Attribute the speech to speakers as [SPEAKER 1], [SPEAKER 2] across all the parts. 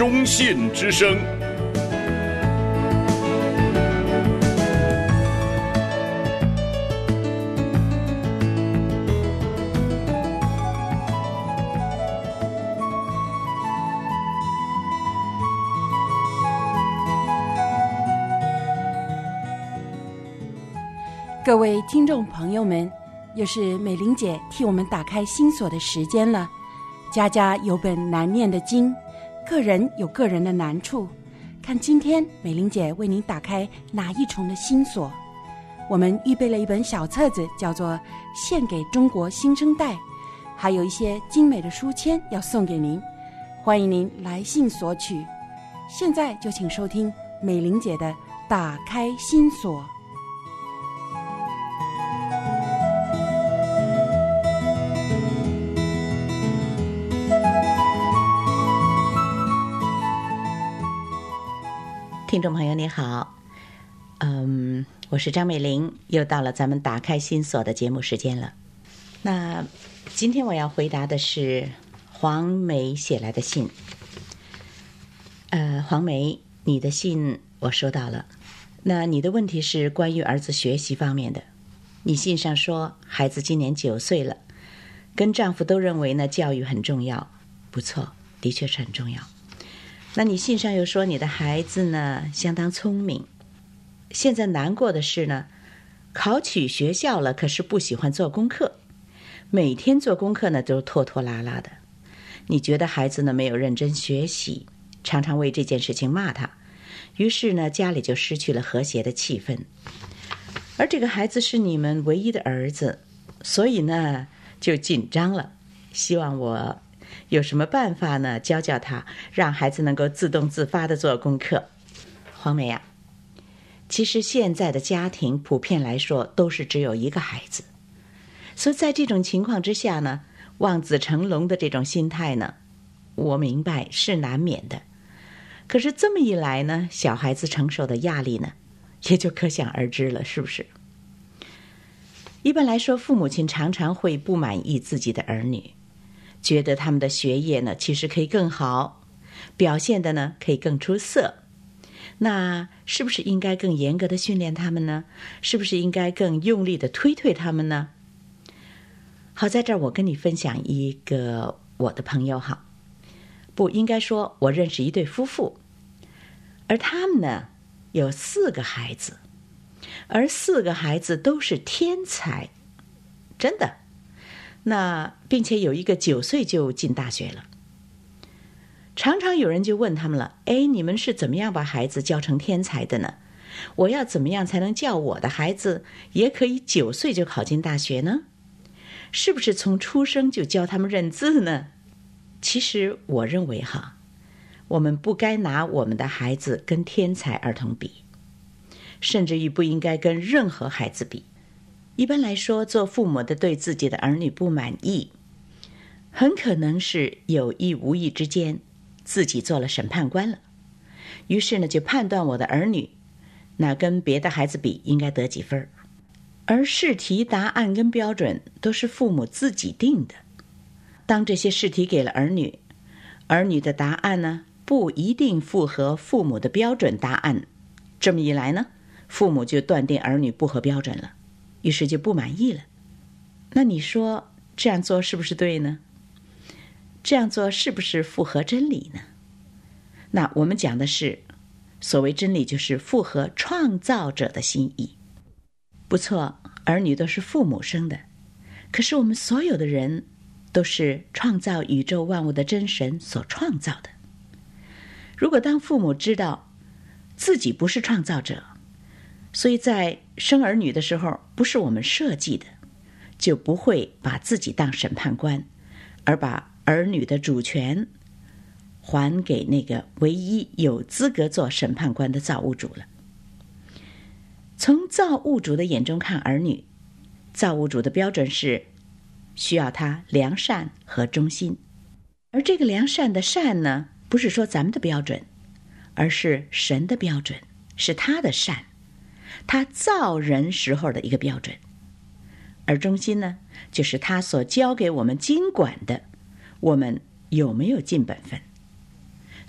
[SPEAKER 1] 中信之声。
[SPEAKER 2] 各位听众朋友们，又是美玲姐替我们打开心锁的时间了。家家有本难念的经，个人有个人的难处，看今天美玲姐为您打开哪一重的心锁。我们预备了一本小册子，叫做《献给中国新生代》，还有一些精美的书签要送给您，欢迎您来信索取。现在就请收听美玲姐的打开心锁。
[SPEAKER 3] 听众朋友你好，我是张美玲，又到了咱们打开心锁的节目时间了。那今天我要回答的是黄梅写来的信。黄梅，你的信我收到了。那你的问题是关于儿子学习方面的。你信上说孩子今年9岁了，跟丈夫都认为呢教育很重要。不错，的确是很重要。那你信上又说你的孩子呢相当聪明，现在难过的是呢，考取学校了，可是不喜欢做功课，每天做功课呢都拖拖拉拉的。你觉得孩子呢没有认真学习，常常为这件事情骂他，于是呢家里就失去了和谐的气氛。而这个孩子是你们唯一的儿子，所以呢就紧张了，希望我有什么办法呢教教他，让孩子能够自动自发地做功课。黄梅啊，其实现在的家庭普遍来说都是只有一个孩子，所以在这种情况之下呢，望子成龙的这种心态呢，我明白是难免的。可是这么一来呢，小孩子承受的压力呢也就可想而知了，是不是？一般来说，父母亲常常会不满意自己的儿女，觉得他们的学业呢其实可以更好，表现的呢可以更出色。那是不是应该更严格的训练他们呢？是不是应该更用力的推他们呢？好，在这儿我跟你分享一个我的朋友哈，不应该说我认识一对夫妇，而他们呢有4个孩子，而4个孩子都是天才，真的。那并且有一个9岁就进大学了。常常有人就问他们了，你们是怎么样把孩子教成天才的呢？我要怎么样才能叫我的孩子也可以9岁就考进大学呢？是不是从出生就教他们认字呢？其实我认为哈，我们不该拿我们的孩子跟天才儿童比，甚至于不应该跟任何孩子比。一般来说，做父母的对自己的儿女不满意，很可能是有意无意之间自己做了审判官了，于是呢就判断我的儿女那跟别的孩子比应该得几分，而试题答案跟标准都是父母自己定的。当这些试题给了儿女，儿女的答案呢不一定符合父母的标准答案，这么一来呢，父母就断定儿女不合标准了，于是就不满意了。那你说这样做是不是对呢？这样做是不是符合真理呢？那我们讲的是，所谓真理就是符合创造者的心意。不错，儿女都是父母生的，可是我们所有的人都是创造宇宙万物的真神所创造的。如果当父母知道自己不是创造者，所以在生儿女的时候不是我们设计的，就不会把自己当审判官，而把儿女的主权还给那个唯一有资格做审判官的造物主了。从造物主的眼中看儿女，造物主的标准是需要他良善和忠心，而这个良善的善呢，不是说咱们的标准，而是神的标准，是他的善，他造人时候的一个标准。而忠心呢，就是他所交给我们经管的，我们有没有尽本分。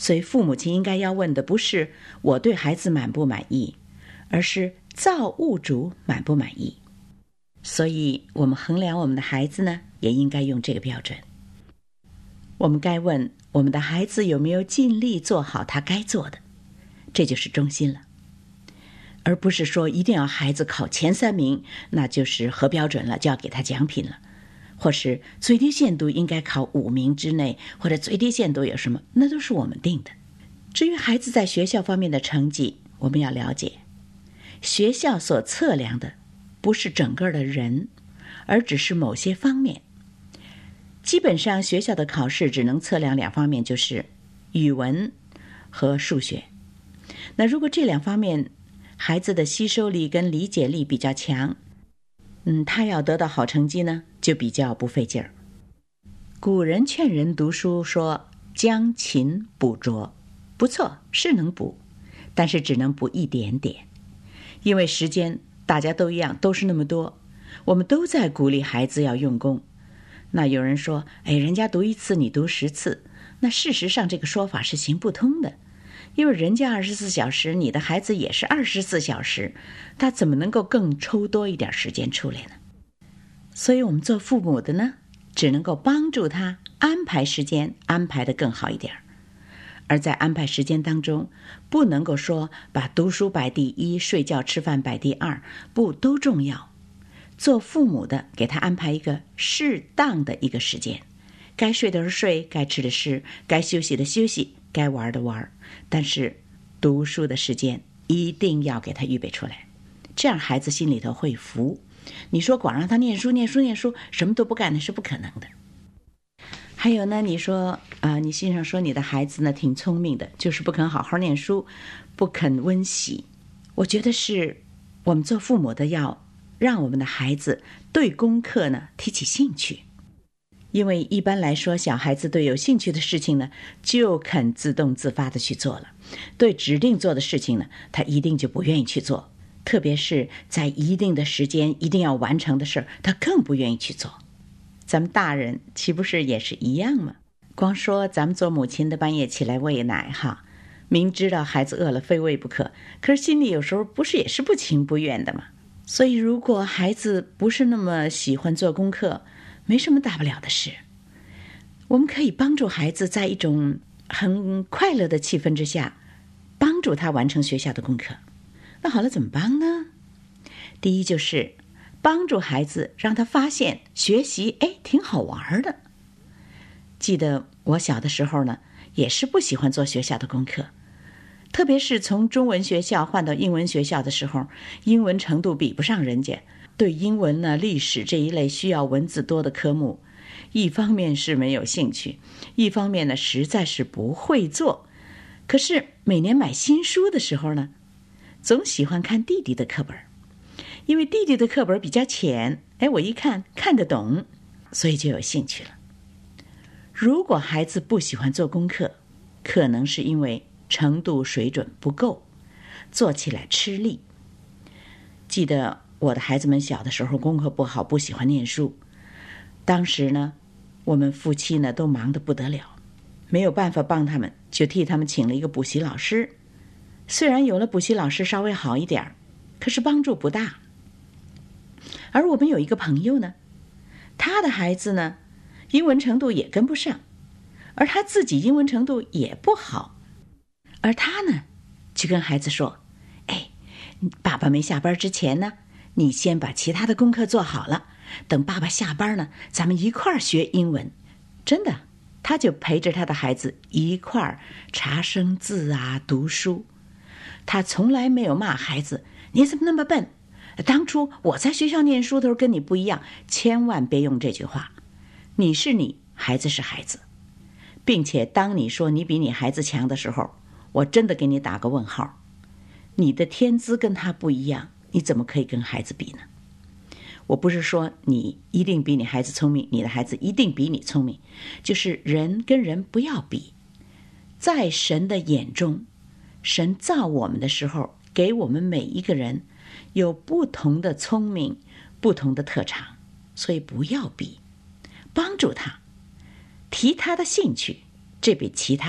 [SPEAKER 3] 所以父母亲应该要问的不是我对孩子满不满意，而是造物主满不满意。所以我们衡量我们的孩子呢，也应该用这个标准。我们该问我们的孩子有没有尽力做好他该做的，这就是中心了。而不是说一定要孩子考前3名，那就是合标准了，就要给他奖品了。或是最低限度应该考5名之内，或者最低限度有什么，那都是我们定的。至于孩子在学校方面的成绩，我们要了解，学校所测量的不是整个的人，而只是某些方面。基本上学校的考试只能测量2方面，就是语文和数学。那如果这2方面孩子的吸收力跟理解力比较强，他要得到好成绩呢，就比较不费劲儿。古人劝人读书说将勤补拙，不错，是能补，但是只能补一点点，因为时间大家都一样，都是那么多，我们都在鼓励孩子要用功。那有人说，人家读1次你读10次，那事实上这个说法是行不通的，因为人家24小时，你的孩子也是24小时，他怎么能够更抽多一点时间出来呢？所以我们做父母的呢，只能够帮助他安排时间，安排得更好一点。而在安排时间当中，不能够说把读书摆第1，睡觉吃饭摆第2，不，都重要。做父母的给他安排一个适当的一个时间，该睡的时候睡，该吃的吃，该休息的休息，该玩的玩，但是读书的时间一定要给他预备出来，这样孩子心里头会服。你说光让他念书什么都不干，那是不可能的。还有呢，你说你心上说你的孩子呢挺聪明的，就是不肯好好念书，不肯温习。我觉得是我们做父母的要让我们的孩子对功课呢提起兴趣。因为一般来说，小孩子对有兴趣的事情呢，就肯自动自发的去做了；对指定做的事情呢，他一定就不愿意去做。特别是在一定的时间一定要完成的事儿，他更不愿意去做。咱们大人岂不是也是一样吗？光说咱们做母亲的半夜起来喂奶哈，明知道孩子饿了非喂不可，可是心里有时候不是也是不情不愿的吗？所以如果孩子不是那么喜欢做功课，没什么大不了的事，我们可以帮助孩子在一种很快乐的气氛之下，帮助他完成学校的功课。那好了，怎么帮呢？第一就是帮助孩子，让他发现学习挺好玩的。记得我小的时候呢，也是不喜欢做学校的功课，特别是从中文学校换到英文学校的时候，英文程度比不上人家，对英文呢、历史这一类需要文字多的科目，一方面是没有兴趣，一方面呢实在是不会做。可是每年买新书的时候呢，总喜欢看弟弟的课本，因为弟弟的课本比较浅，我一看看得懂，所以就有兴趣了。如果孩子不喜欢做功课，可能是因为程度水准不够，做起来吃力。记得我的孩子们小的时候功课不好，不喜欢念书，当时呢我们夫妻呢都忙得不得了，没有办法帮他们，就替他们请了一个补习老师。虽然有了补习老师稍微好一点，可是帮助不大。而我们有一个朋友呢，他的孩子呢英文程度也跟不上，而他自己英文程度也不好，而他呢就跟孩子说，爸爸没下班之前呢，你先把其他的功课做好了，等爸爸下班呢，咱们一块儿学英文。真的，他就陪着他的孩子一块儿查生字啊，读书。他从来没有骂孩子，你怎么那么笨？当初我在学校念书的时候跟你不一样，千万别用这句话。你是你，孩子是孩子，并且当你说你比你孩子强的时候，我真的给你打个问号。你的天资跟他不一样，你怎么可以跟孩子比呢？我不是说你一定比你孩子聪明，你的孩子一定比你聪明，就是人跟人不要比。在神的眼中，神造我们的时候，给我们每一个人有不同的聪明，不同的特长，所以不要比，帮助他，提他的兴趣，这比其他的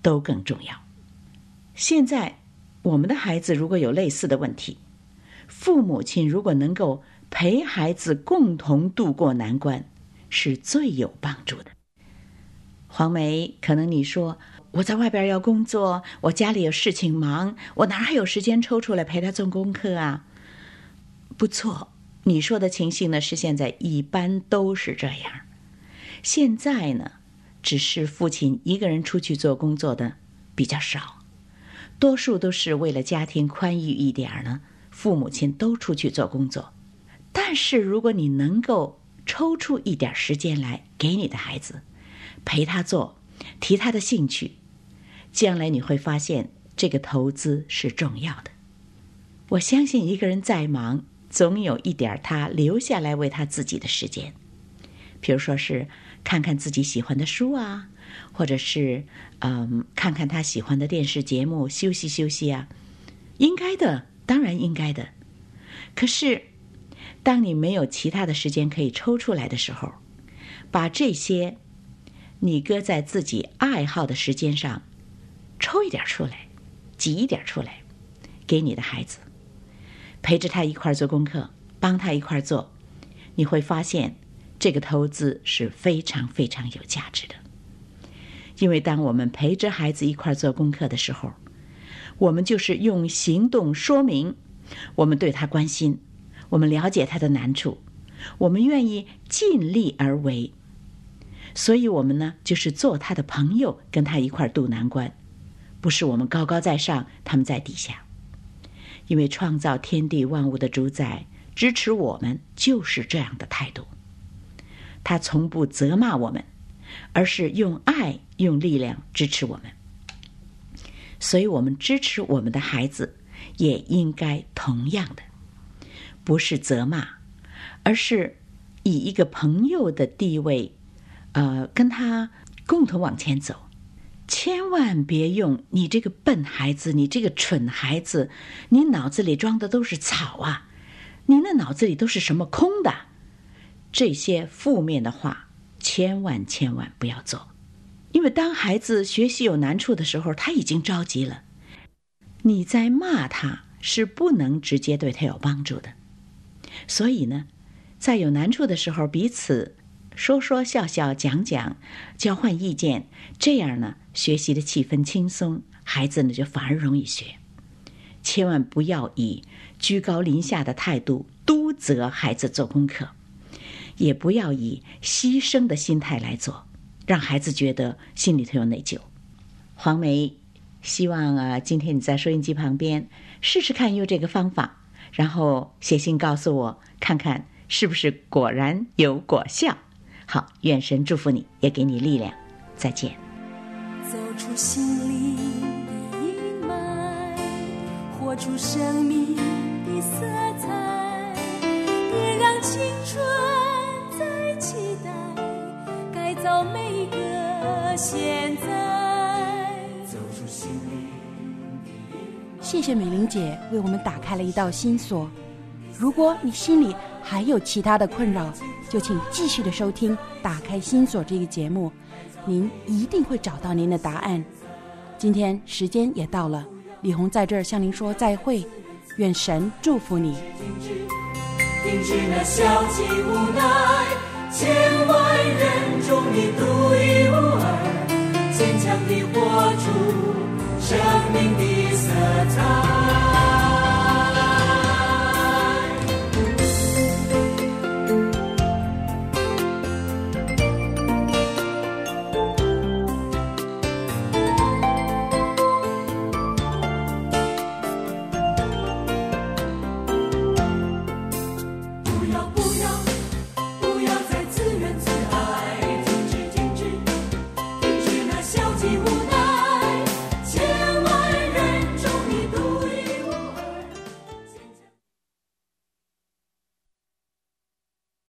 [SPEAKER 3] 都更重要。现在我们的孩子如果有类似的问题，父母亲如果能够陪孩子共同度过难关，是最有帮助的。黄梅，可能你说我在外边要工作，我家里有事情忙，我哪还有时间抽出来陪他做功课啊？不错，你说的情形呢，是现在一般都是这样。现在呢，只是父亲一个人出去做工作的比较少，多数都是为了家庭宽裕一点呢，父母亲都出去做工作。但是如果你能够抽出一点时间来给你的孩子，陪他做，提他的兴趣，将来你会发现这个投资是重要的。我相信一个人再忙，总有一点他留下来为他自己的时间，比如说是看看自己喜欢的书啊，或者是看看他喜欢的电视节目，休息休息啊，应该的，当然应该的。可是当你没有其他的时间可以抽出来的时候，把这些你搁在自己爱好的时间上抽一点出来，挤一点出来给你的孩子，陪着他一块做功课，帮他一块做，你会发现这个投资是非常非常有价值的。因为当我们陪着孩子一块做功课的时候，我们就是用行动说明我们对他关心，我们了解他的难处，我们愿意尽力而为。所以我们呢，就是做他的朋友，跟他一块渡难关，不是我们高高在上，他们在底下。因为创造天地万物的主宰支持我们，就是这样的态度。他从不责骂我们，而是用爱用力量支持我们。所以我们支持我们的孩子也应该同样的，不是责骂，而是以一个朋友的地位跟他共同往前走。千万别用你这个笨孩子，你这个蠢孩子，你脑子里装的都是草啊，你那脑子里都是什么空的，这些负面的话千万千万不要做。因为当孩子学习有难处的时候，他已经着急了，你在骂他是不能直接对他有帮助的。所以呢，在有难处的时候，彼此说说笑笑，讲讲，交换意见，这样呢，学习的气氛轻松，孩子呢就反而容易学。千万不要以居高临下的态度督责孩子做功课，也不要以牺牲的心态来做，让孩子觉得心里头有内疚。黄梅，希望今天你在收音机旁边试试看用这个方法，然后写信告诉我，看看是不是果然有果效。好，愿神祝福你，也给你力量。再见。
[SPEAKER 1] 走出心灵的阴霾，活出生命的色彩，别让青春再期待，改造每个现在。走出心灵的阴霾。
[SPEAKER 2] 谢谢美玲姐为我们打开了一道新锁。如果你心里还有其他的困扰，就请继续的收听《打开心锁》这个节目，您一定会找到您的答案。今天时间也到了，李红在这儿向您说再会，愿神祝福你。
[SPEAKER 1] 停止那消极无奈。